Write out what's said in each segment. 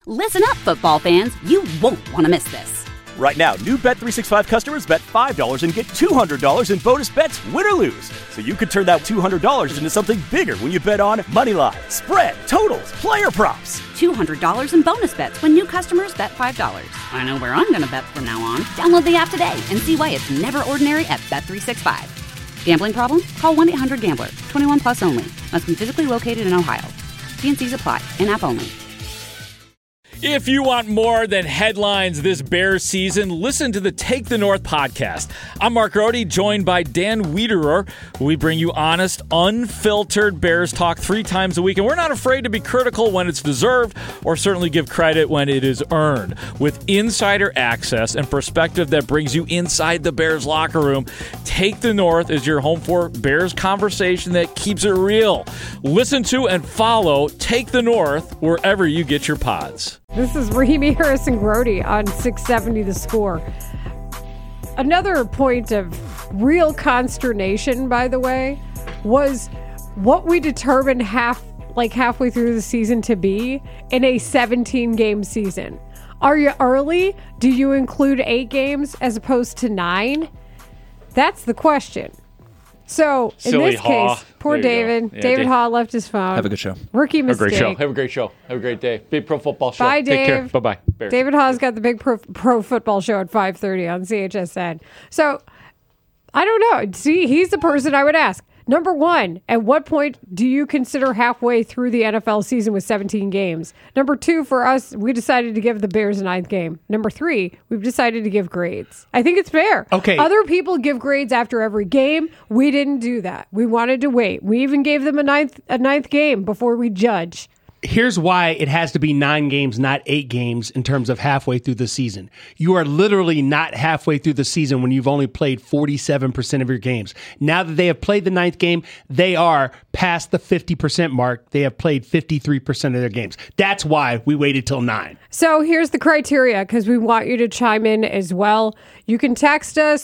Listen up, football fans. You won't want to miss this. Right now, new Bet365 customers bet $5 and get $200 in bonus bets, win or lose. So you could turn that $200 into something bigger when you bet on moneyline, spread, totals, player props. $200 in bonus bets when new customers bet $5. I know where I'm going to bet from now on. Download the app today and see why it's never ordinary at Bet365. Gambling problem? Call 1-800-GAMBLER. 21 plus only. Must be physically located in Ohio. T&Cs apply. In-app only. If you want more than headlines this Bears season, listen to the Take the North podcast. I'm Mark Rohde, joined by Dan Wiederer. We bring you honest, unfiltered Bears talk 3 times a week, and we're not afraid to be critical when it's deserved or certainly give credit when it is earned. With insider access and perspective that brings you inside the Bears locker room, Take the North is your home for Bears conversation that keeps it real. Listen to and follow Take the North wherever you get your pods. This is Rahimi Harrison Grody on 670 The Score. Another point of real consternation, by the way, was what we determined halfway through the season to be in a 17-game season. Are you early? Do you include 8 games as opposed to 9? That's the question. So, in this case, poor David. Yeah, David Haw left his phone. Have a good show. Rookie mistake. Have a great show. Have a great day. Big Pro Football Show. Bye, Dave. Take care. Bye-bye. Bears. David Haw's got the Big Pro Football Show at 5:30 on CHSN. So, I don't know. See, he's the person I would ask. Number one, at what point do you consider halfway through the NFL season with 17 games? Number two, for us, we decided to give the Bears a 9th game. Number 3, we've decided to give grades. I think it's fair. Okay. Other people give grades after every game. We didn't do that. We wanted to wait. We even gave them a ninth game before we judge. Here's why it has to be 9 games, not 8 games in terms of halfway through the season. You are literally not halfway through the season when you've only played 47% of your games. Now that they have played the 9th game, they are past the 50% mark. They have played 53% of their games. That's why we waited till 9. So here's the criteria, because we want you to chime in as well. You can text us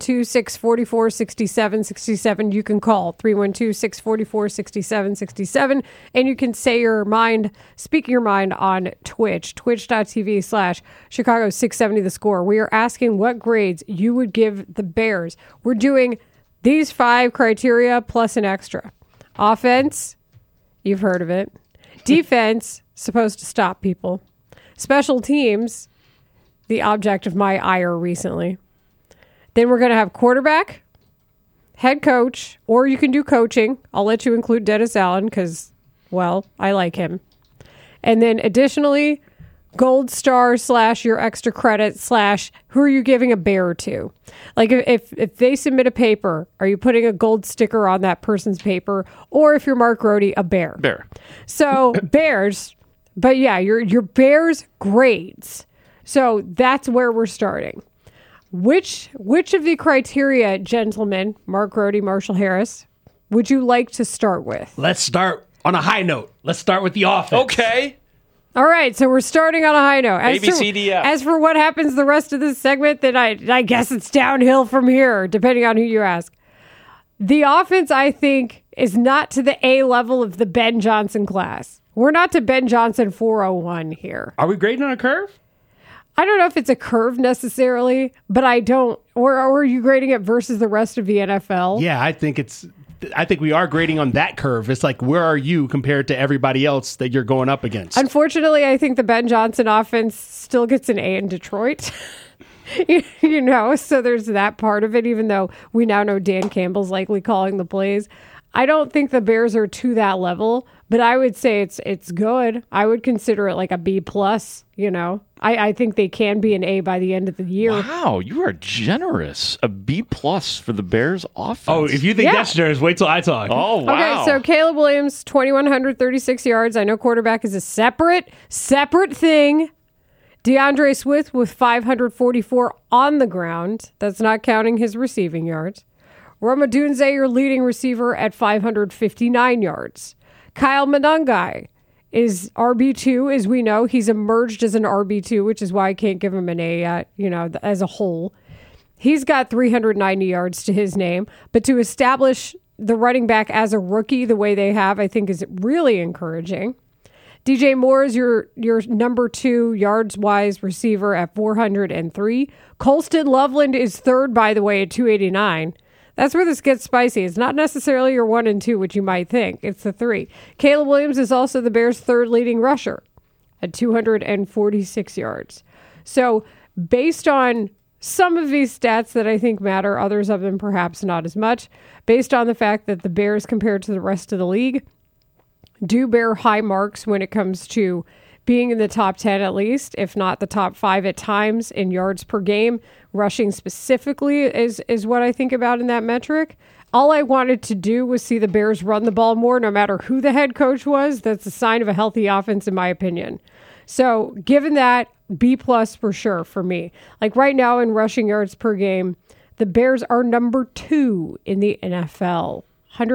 312-644-6767. You can call 312-644-6767. And you can say your mind, speak your mind on Twitch, twitch.tv/Chicago 670 The Score. We are asking what grades you would give the Bears. We're doing these 5 criteria plus an extra. Offense, you've heard of it. Defense, supposed to stop people. Special teams, the object of my ire recently. Then we're going to have quarterback, head coach, or you can do coaching. I'll let you include Dennis Allen because, well, I like him. And then additionally, gold star / your extra credit / who are you giving a bear to? Like if they submit a paper, are you putting a gold sticker on that person's paper? Or if you're Mark Rohde, a bear? Bear. So Bears, but yeah, your Bears grades. So that's where we're starting. Which of the criteria, gentlemen, Mark Rohde, Marshall Harris, would you like to start with? Let's start on a high note. Let's start with the offense. Okay. All right, so we're starting on a high note. ABCDF. As for what happens the rest of this segment, then I guess it's downhill from here, depending on who you ask. The offense, I think, is not to the A level of the Ben Johnson class. We're not to Ben Johnson 401 here. Are we grading on a curve? I don't know if it's a curve necessarily, but I don't. Or are you grading it versus the rest of the NFL? Yeah, I think we are grading on that curve. It's like, where are you compared to everybody else that you're going up against? Unfortunately, I think the Ben Johnson offense still gets an A in Detroit. So there's that part of it, even though we now know Dan Campbell's likely calling the plays. I don't think the Bears are to that level, but I would say it's good. I would consider it like a B+, I think they can be an A by the end of the year. Wow, you are generous. A B+ for the Bears offense. Oh, if you think that's generous, wait till I talk. Oh, wow. Okay, so Caleb Williams, 2,136 yards. I know quarterback is a separate thing. DeAndre Swift with 544 on the ground. That's not counting his receiving yards. Rome Odunze, your leading receiver, at 559 yards. Kyle Monangai is RB2, as we know. He's emerged as an RB2, which is why I can't give him an A yet, as a whole. He's got 390 yards to his name. But to establish the running back as a rookie the way they have, I think is really encouraging. DJ Moore is your number 2 yards-wise receiver at 403. Colston Loveland is third, by the way, at 289. That's where this gets spicy. It's not necessarily your 1 and 2, which you might think. It's the 3. Caleb Williams is also the Bears' third leading rusher at 246 yards. So based on some of these stats that I think matter, others of them perhaps not as much, based on the fact that the Bears compared to the rest of the league do bear high marks when it comes to being in the top 10 at least, if not the top 5 at times in yards per game. Rushing specifically is what I think about in that metric. All I wanted to do was see the Bears run the ball more, no matter who the head coach was. That's a sign of a healthy offense, in my opinion. So given that, B+ for sure for me. Like right now in rushing yards per game, the Bears are number 2 in the NFL,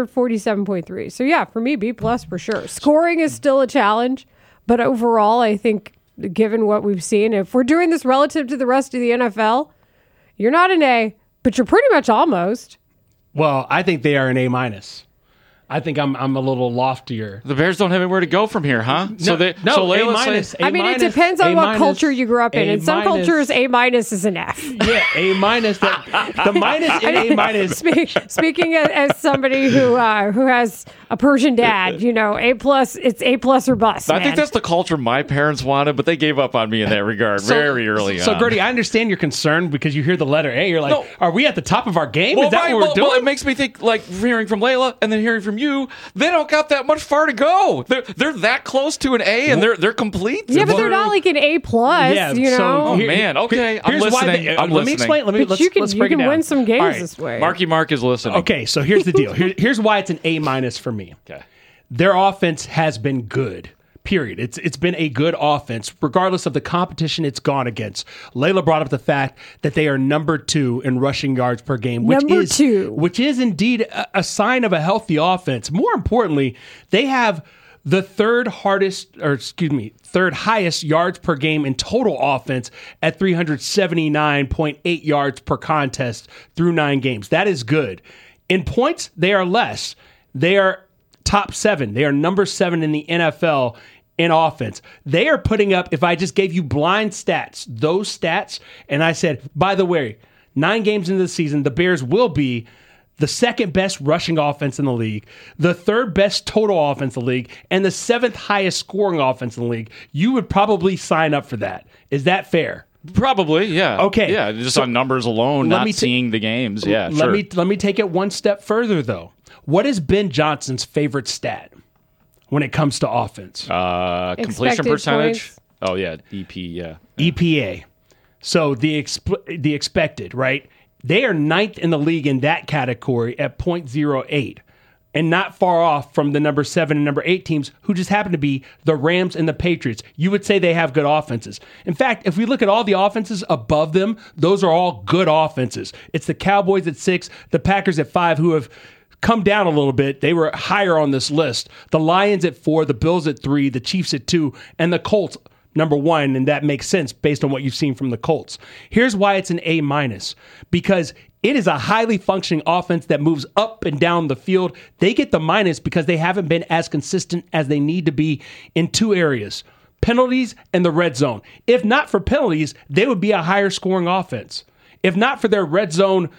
147.3. So yeah, for me, B+ for sure. Scoring is still a challenge, but overall, I think given what we've seen, if we're doing this relative to the rest of the NFL, you're not an A, but you're pretty much almost. Well, I think they are an A-. I think I'm a little loftier. The Bears don't have anywhere to go from here, huh? No, Layla A-. I mean, it depends on what culture you grew up in. In some cultures, A- is an F. Yeah, A-. The minus in A-. Speaking as somebody who has a Persian dad, A+, it's A+ or bust. I think that's the culture my parents wanted, but they gave up on me in that regard very early on. So, Gertie, I understand you're concerned because you hear the letter A. You're like, are we at the top of our game? Is that what we're doing? Well, it makes me think, like, hearing from Layla and then hearing from you, they don't got that much far to go. They're that close to an A, and they're complete. Yeah, but they're not like an A+. Yeah, Oh man, okay, I'm listening. Let me explain. Let's break it down. You can win some games this way. Marky Mark is listening. Okay, so here's the deal. Here's why it's an A- for me. Okay, their offense has been good. Period. It's been a good offense, regardless of the competition it's gone against. Layla brought up the fact that they are number 2 in rushing yards per game, which is indeed a sign of a healthy offense. More importantly, they have the third highest yards per game in total offense at 379.8 yards per contest through 9 games. That is good. In points, they are less. They are top 7. They are number 7 in the NFL in offense. They are putting up, if I just gave you blind stats, those stats, and I said, by the way, 9 games into the season, the Bears will be the second best rushing offense in the league, the third best total offense in the league, and the 7th highest scoring offense in the league, you would probably sign up for that. Is that fair? Probably, yeah. Okay. Yeah, just on numbers alone, not seeing the games. Yeah, sure. Let me take it one step further, though. What is Ben Johnson's favorite stat when it comes to offense? Completion percentage. Points. Oh, yeah, EP, yeah. EPA. So the expected, right? They are 9th in the league in that category at 0.08. And not far off from the number 7 and number 8 teams who just happen to be the Rams and the Patriots. You would say they have good offenses. In fact, if we look at all the offenses above them, those are all good offenses. It's the Cowboys at 6, the Packers at 5 who have come down a little bit. They were higher on this list. The Lions at 4, the Bills at 3, the Chiefs at 2, and the Colts number 1, and that makes sense based on what you've seen from the Colts. Here's why it's an A-, because it is a highly functioning offense that moves up and down the field. They get the minus because they haven't been as consistent as they need to be in 2 areas, penalties and the red zone. If not for penalties, they would be a higher scoring offense. If not for their red zone,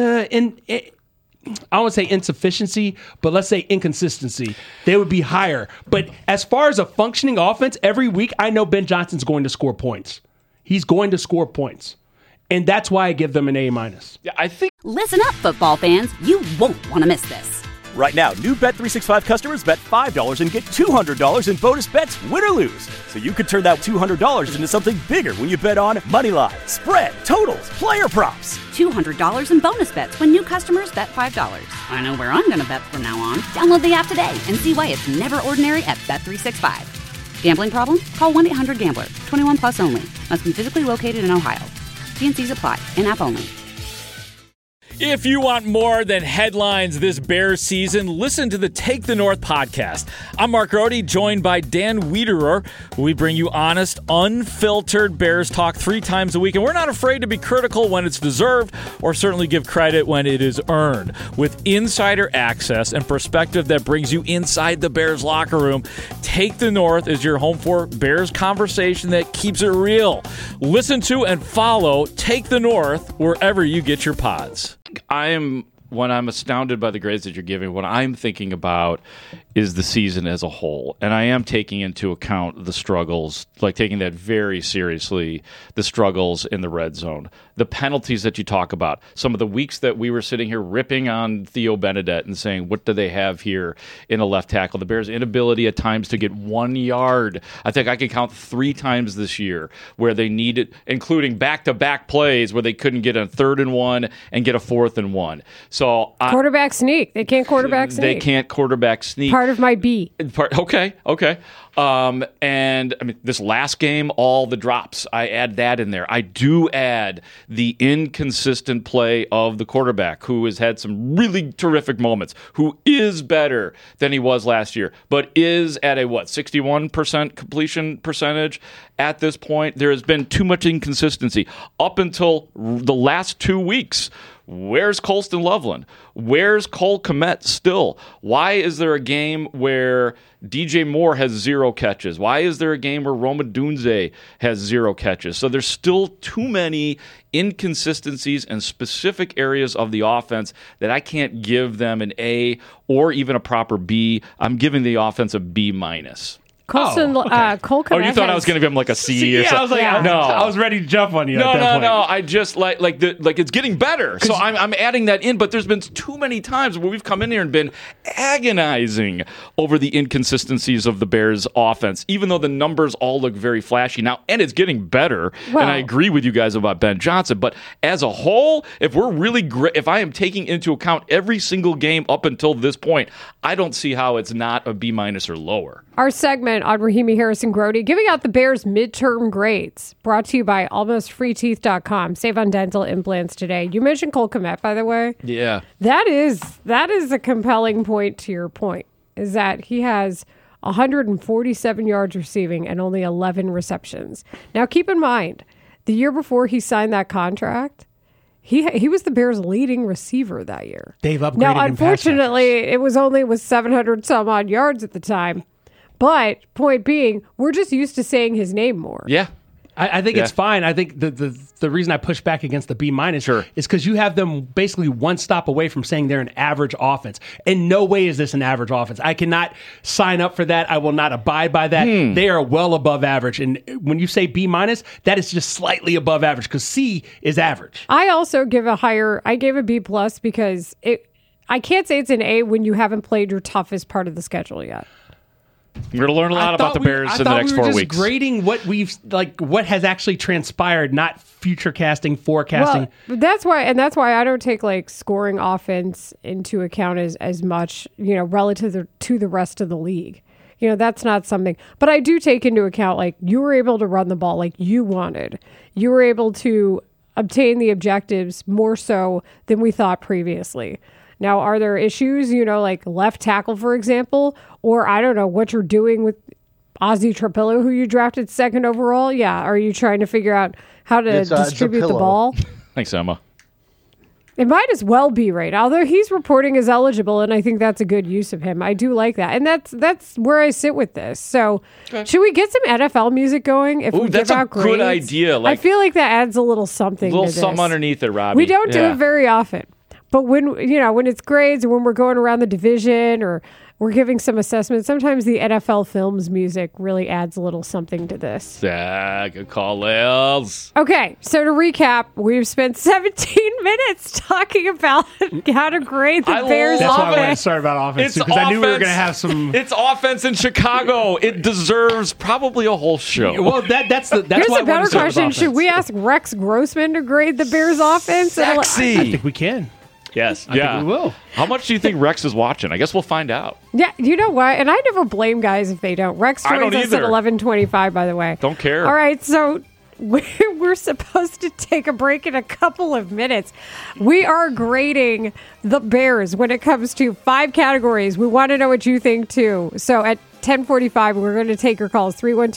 I won't say insufficiency, but let's say inconsistency, they would be higher. But as far as a functioning offense, every week I know Ben Johnson's going to score points. He's going to score points. And that's why I give them an A-. Yeah, I think. Listen up, football fans. You won't want to miss this. Right now, new Bet365 customers bet $5 and get $200 in bonus bets, win or lose. So you could turn that $200 into something bigger when you bet on Moneyline, spread, totals, player props. $200 in bonus bets when new customers bet $5. I know where I'm going to bet from now on. Download the app today and see why it's never ordinary at Bet365. Gambling problem? Call 1-800-GAMBLER. 21 plus only. Must be physically located in Ohio. T&Cs apply. In-app only. If you want more than headlines this Bears season, listen to the Take the North podcast. I'm Mark Rohde, joined by Dan Wiederer. We bring you honest, unfiltered Bears talk 3 times a week, and we're not afraid to be critical when it's deserved or certainly give credit when it is earned. With insider access and perspective that brings you inside the Bears locker room, Take the North is your home for Bears conversation that keeps it real. Listen to and follow Take the North wherever you get your pods. When I'm astounded by the grades that you're giving, what I'm thinking about is the season as a whole. And I am taking into account the struggles, like taking that very seriously, the struggles in the red zone, the penalties that you talk about, some of the weeks that we were sitting here ripping on Theo Benedette and saying, what do they have here in a left tackle? The Bears' inability at times to get 1 yard. I think I can count 3 times this year where they needed, including back-to-back plays where they couldn't get a 3rd and 1 and get a 4th and 1. So quarterback sneak. They can't quarterback sneak. They can't quarterback sneak. Part of my B. Okay. And I mean, this last game, all the drops, I add that in there. I do add the inconsistent play of the quarterback, who has had some really terrific moments, who is better than he was last year, but is at a 61% completion percentage at this point. There has been too much inconsistency up until the last 2 weeks. Where's Colston Loveland? Where's Cole Kmet still? Why is there a game where DJ Moore has 0 catches? Why is there a game where Roma Dunze has 0 catches? So there's still too many inconsistencies in specific areas of the offense that I can't give them an A or even a proper B. I'm giving the offense a B-. Cole Kmet. Oh, you thought I was going to give him like a C or something? I was like, no. I was ready to jump on you. No. I I just like it's getting better. So I'm adding that in, but there's been too many times where we've come in here and been agonizing over the inconsistencies of the Bears offense, even though the numbers all look very flashy now, and it's getting better. Well, and I agree with you guys about Ben Johnson, but as a whole, if we're really great, if I am taking into account every single game up until this point, I don't see how it's not a B- or lower. Our segment on Rahimi Harrison Grody, giving out the Bears midterm grades, brought to you by almostfreeteeth.com. Save on dental implants today. You mentioned Cole Kmet, by the way. Yeah. That is a compelling point to your point, is that he has 147 yards receiving and only 11 receptions. Now, keep in mind, the year before he signed that contract, he was the Bears' leading receiver that year. They've upgraded. Now, unfortunately, it was only with 700 some odd yards at the time. But point being, we're just used to saying his name more. Yeah. I think it's fine. I think the reason I push back against the B- is because you have them basically one stop away from saying they're an average offense. In no way is this an average offense. I cannot sign up for that. I will not abide by that. They are well above average. And when you say B-, that is just slightly above average because C is average. I also gave a B+ because I can't say it's an A when you haven't played your toughest part of the schedule yet. We're going to learn a lot about the Bears in the next 4 weeks. Grading what has actually transpired, not future casting, forecasting. Well, that's why I don't take scoring offense into account as much, relative to the rest of the league. That's not something. But I do take into account you were able to run the ball like you wanted. You were able to obtain the objectives more so than we thought previously. Now, are there issues, like left tackle, for example, or I don't know what you're doing with Ozzy Trapillo, who you drafted 2nd overall? Yeah. Are you trying to figure out how to distribute the ball? Thanks, Emma. It might as well be right. Although he's reporting as eligible, and I think that's a good use of him. I do like that. And that's where I sit with this. So should we get some NFL music going if we give out grades? That's a good idea. I feel like that adds a little something to this. Something underneath it, Robbie. We don't do it very often. But when it's grades or when we're going around the division or we're giving some assessments, sometimes the NFL Films music really adds a little something to this. Yeah, good call, Les. Okay, so to recap, we've spent 17 minutes talking about how to grade the Bears That's offense. why I wanted to start about offense, because I knew we were going to have some... It's offense in Chicago. It deserves probably a whole show. Well, that's Here's why a better question. Should we ask Rex Grossman to grade the Bears offense? Sexy. I think we can. Yes. I think we will. How much do you think Rex is watching? I guess we'll find out. Yeah, you know what? And I never blame guys if they don't. Rex joins us at 11:25, by the way. Don't care. All right, so we're supposed to take a break in a couple of minutes. We are grading the Bears when it comes to 5 categories. We want to know what you think, too. So at 10:45, we're going to take your calls,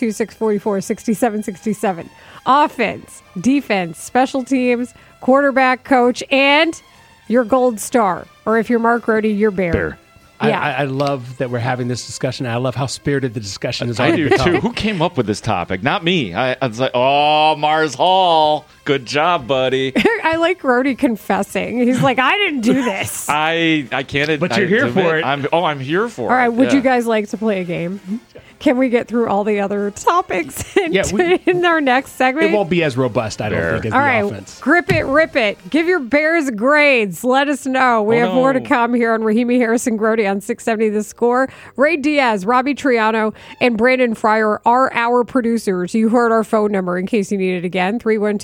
312-644-6767. Offense, defense, special teams, quarterback, coach, and your gold star. Or if you're Mark Rohde, your Bear. Yeah. I love that we're having this discussion. I love how spirited the discussion is. I do too. Who came up with this topic? Not me. I was like, oh, Mars Hall. Good job, buddy. I like Rohde confessing. He's like, I didn't do this. I can't. But you're here for it. I'm here for it. All right. Would you guys like to play a game? Can we get through all the other topics in our next segment? It won't be as robust, I don't think, as all the right, offense. Grip it, rip it. Give your Bears grades. Let us know. We have more to come here on Rahimi Harrison Grody on 670 The Score. Ray Diaz, Robbie Triano, and Brandon Fryer are our producers. You heard our phone number in case you need it again,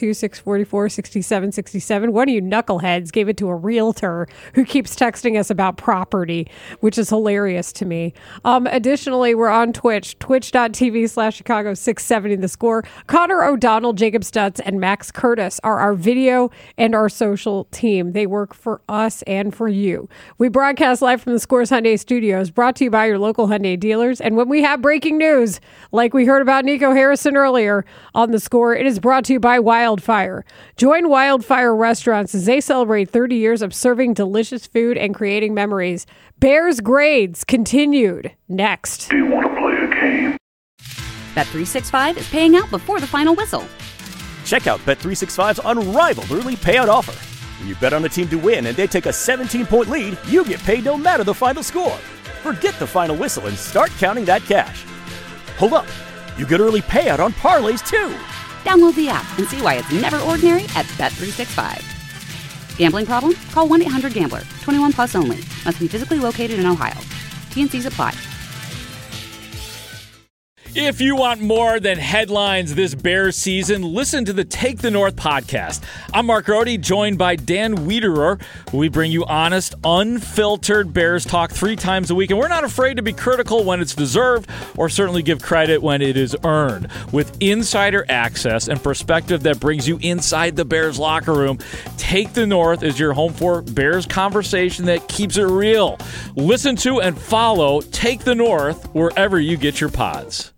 312-644-6767. One of you knuckleheads gave it to a realtor who keeps texting us about property, which is hilarious to me. Additionally, we're on Twitch. Twitch.tv/Chicago 670 The Score. Connor O'Donnell, Jacob Stutz, and Max Curtis are our video and our social team. They work for us and for you. We broadcast live from the Scores Hyundai Studios, brought to you by your local Hyundai dealers. And when we have breaking news, like we heard about Nico Harrison earlier on The Score, it is brought to you by Wildfire. Join Wildfire Restaurants as they celebrate 30 years of serving delicious food and creating memories. Bears grades continued next. Do you want to play a game? Bet365 is paying out before the final whistle. Check out Bet365's unrivaled early payout offer. When you bet on a team to win and they take a 17-point lead, you get paid no matter the final score. Forget the final whistle and start counting that cash. Hold up. You get early payout on parlays, too. Download the app and see why it's never ordinary at Bet365. Gambling problem? Call 1-800-GAMBLER. 21 plus only. Must be physically located in Ohio. T&Cs apply. If you want more than headlines this Bears season, listen to the Take the North podcast. I'm Mark Rohde, joined by Dan Wiederer. We bring you honest, unfiltered Bears talk 3 times a week, and we're not afraid to be critical when it's deserved, or certainly give credit when it is earned. With insider access and perspective that brings you inside the Bears locker room, Take the North is your home for Bears conversation that keeps it real. Listen to and follow Take the North wherever you get your pods.